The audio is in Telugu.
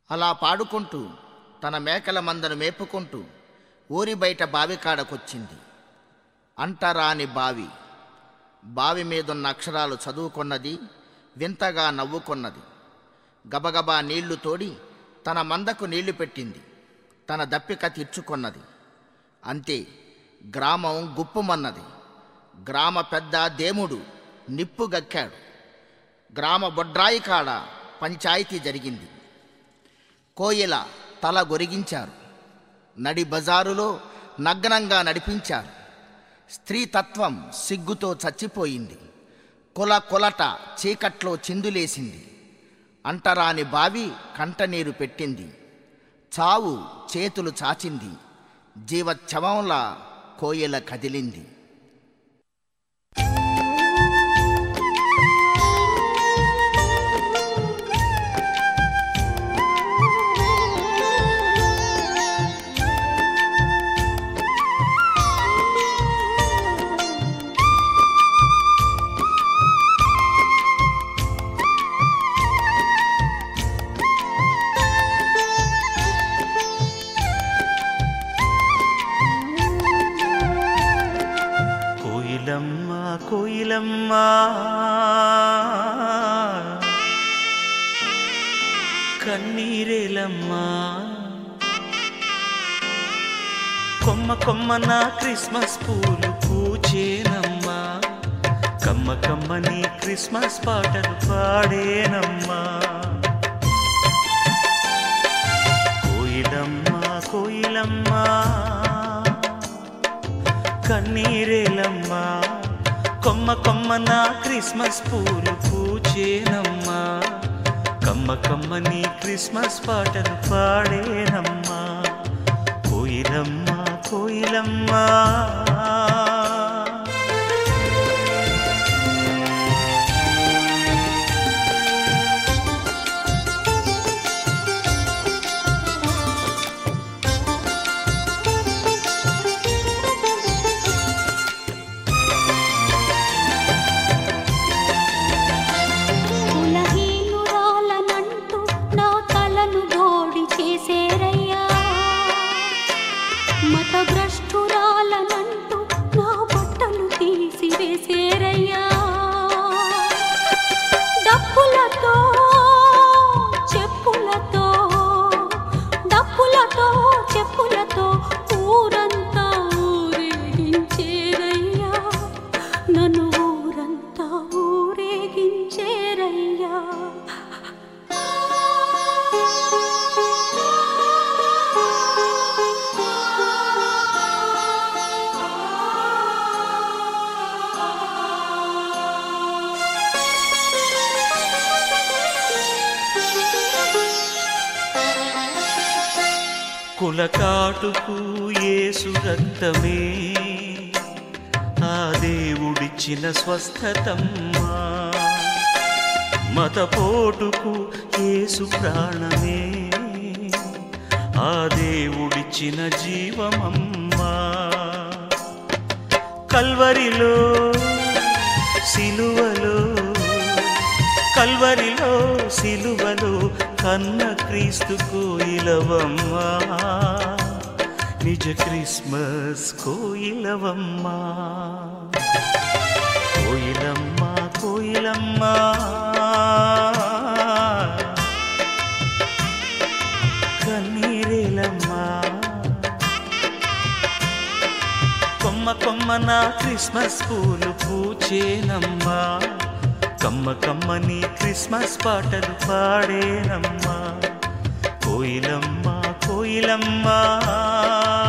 అలా పాడుకుంటూ తన మేకల మందను మేపుకుంటూ ఊరి బయట బావికాడకొచ్చింది. అంటరాని బావి. బావి మీదున్న అక్షరాలు చదువుకొన్నది, వింతగా నవ్వుకొన్నది. గబగబా నీళ్లు తోడి తన మందకు నీళ్లు పెట్టింది. తన దప్పిక తీర్చుకొన్నది. అంతే, గ్రామం గుప్పుమన్నది. గ్రామ పెద్ద దేముడు నిప్పుగక్కాడు. గ్రామ బొడ్రాయి కాడ పంచాయితీ జరిగింది. కోయిల తల గొరిగించారు. నడి బజారులో నగ్నంగా నడిపించారు. స్త్రీతత్వం సిగ్గుతో చచ్చిపోయింది. కొలట చీకట్లో చిందులేసింది. అంటరాని బావి కంటనీరు పెట్టింది. చావు చేతులు చాచింది. జీవచ్ఛవంలా కోయిల కదిలింది. కోయిలమ్మా కన్నీరేలమ్మా, కొమ్మ కొమ్మన క్రిస్మస్ పూలు పూచేనమ్మా, కమ్మ కమ్మని క్రిస్మస్ పాటలు పాడేనమ్మా. కోయిలమ్మా కోయిలమ్మా కన్నీరేలమ్మా, కొమ్మ కొమ్మన క్రిస్మస్ పూలు పూచేనమ్మా, కమ్మ కమ్మని క్రిస్మస్ పాటలు పాడేనమ్మా. కోయిలమ్మా కోయిలమ్మా మతభ్రష్టురాలనంటూ నా బట్టలు తీసివేసేరయ్యా. డప్పులతో చెప్పులతో ఊరంతా ఊరేగించేరయ్యా, నన్ను ఊరంతా ఊరేగించేరయ్యా. కులకాటుకు యేసు రక్తమే ఆ దేవుడిచ్చిన స్వస్థతమ్మా, మతపోటుకు యేసు ప్రాణమే ఆ దేవుడిచ్చిన జీవమమ్మా. కల్వరిలో సిలువలో కన్న క్రీస్తు కోయిలవమ్మా, నిజ క్రిస్మస్ కోయిలవమ్మా. కోయిలమ్మా కోయిలమ్మా కన్నీరేలమ్మా, కొమ్మ కొమ్మన క్రిస్మస్ పూలు పూచేనమ్మా, కమ్మ కమ్మని క్రిస్మస్ పాటలు పాడేనమ్మా. కోయిలమ్మా కోయిలమ్మా